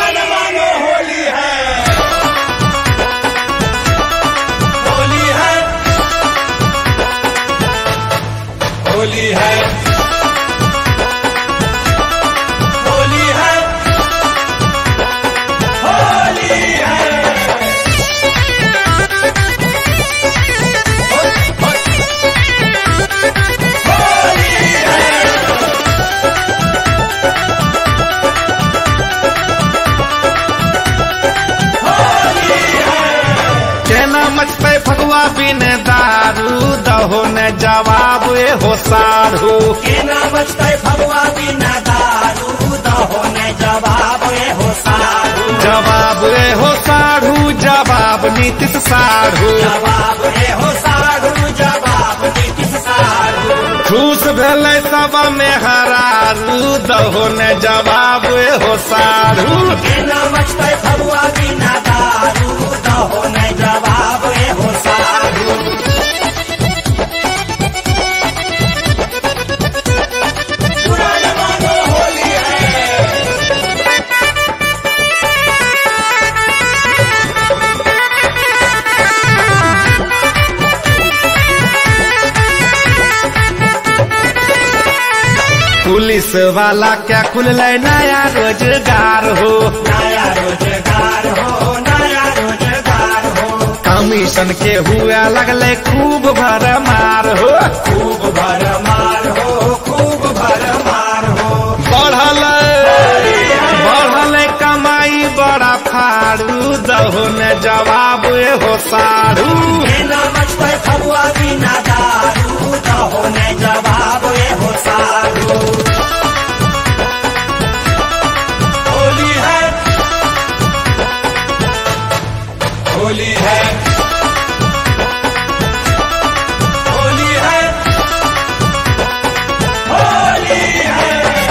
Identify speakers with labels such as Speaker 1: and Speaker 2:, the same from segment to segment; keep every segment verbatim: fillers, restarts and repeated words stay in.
Speaker 1: मानो होली है, होली है, होली है, होली है, होली है।
Speaker 2: मचते फगुआ बिन दारू दहो न जवाब ए हो साढ़ू
Speaker 1: केना मचते फगुआ बिन दारू दहो न जवाब ए हो साढ़ू
Speaker 2: जवाब ए हो साढ़ू जवाब नीतीश साढ़ू
Speaker 1: जवाब ए हो साढ़ू जवाब नीतीश साढ़ू
Speaker 2: ठूस भेले सब में हरारू दहो न जवाब ए हो साढ़ू
Speaker 1: केना मचते फगुआ बिन दारू दहो न जवाब ए हो साढ़ू। मानो होली है,
Speaker 2: पुलिस वाला क्या खुल नया रोजगार हो
Speaker 1: नया रोजगार हो, नया रोजगार हो,
Speaker 2: कमीशन के हुआ लगले खूब भरमार हो
Speaker 1: खूब भरमार हो, खूब भरमार हो,
Speaker 2: बढ़ल बढ़ल कमाई बड़ा फाड़ू दहो न जवाब ए हो साढ़ू
Speaker 1: केना मचते फगुआ बिना दारू दहो न जवाब ए हो साढ़ू। होली है, होली है, होली है, होली है।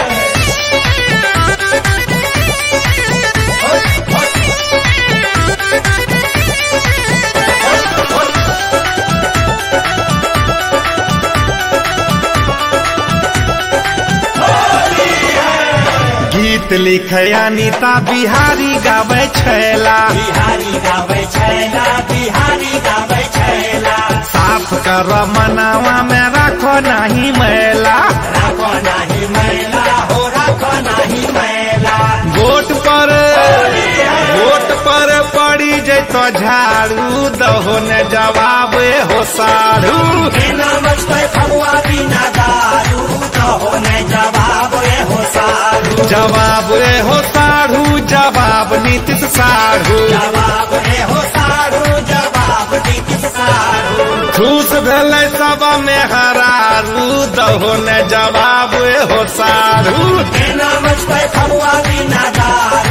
Speaker 2: गीत लिखे अनीता बिहारी गावे छैला
Speaker 1: बिहारी गावे छैला, बिहारी गावे छैला,
Speaker 2: साफ कर मनावा में रखो नहीं मैला
Speaker 1: राखो नाही मैला हो, राखो नाही मैला,
Speaker 2: वोट पर वोट पर पड़ी जैतो झाड़ू दहो न जवाब ए हो साढ़ू
Speaker 1: केना मचते फगुआ बिना दारू दहो न जवाब ए हो साढ़ू
Speaker 2: जवाब ए हो साढ़ू जवाब नीतीश साढ़ू
Speaker 1: जवाब ए हो साढ़ू जवाब नीतीश साढ़ू
Speaker 2: ठूस भेले सब में हरारू दहो न जवाब ए हो साढ़ू
Speaker 1: केना मचते फगुआ बिना दारू